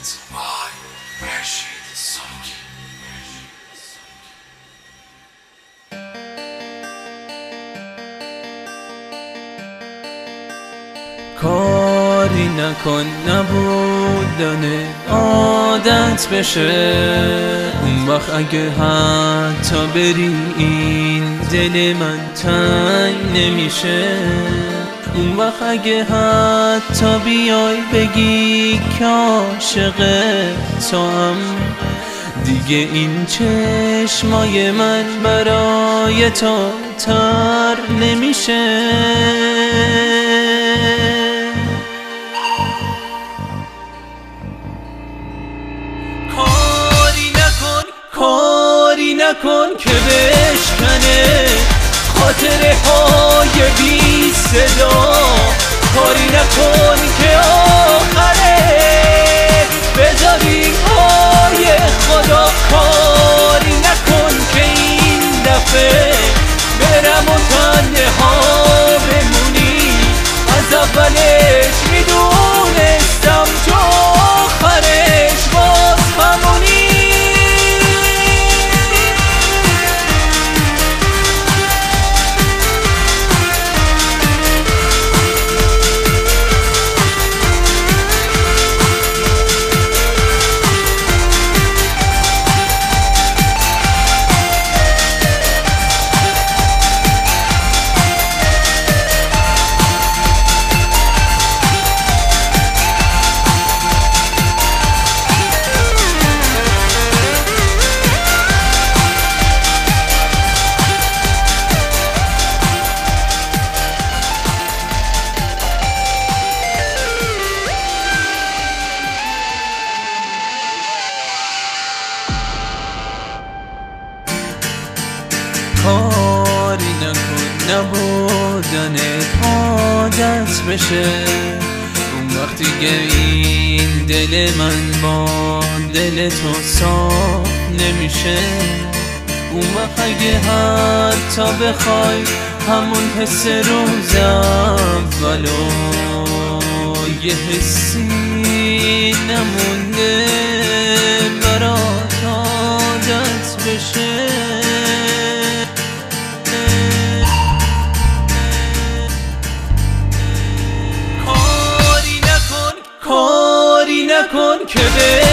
کاری نکن نبودن عادت بشه، اون وقت اگه حتی بری این دل من تنگ نمیشه. اون وقت اگه حتی بیای بگی که عاشق تو هم، دیگه این چشمای من برای تو تر نمیشه. کاری نکن که بشکنه خاطره های بی صدا، کاری نکن که آخره بذاری پای خدا، کاری نکن که این دفعه برم و تنها بمونی. از اولش میدونستم تو آخرش باز همونی. کاری نکن نبودن عادت بشه، اون وقتی که این دل من با دل تو صاف نمیشه. اون وقت اگه حتی بخوای همون حس روز اولو یه حسی نمونده برات عادت بشه. کاری نکن که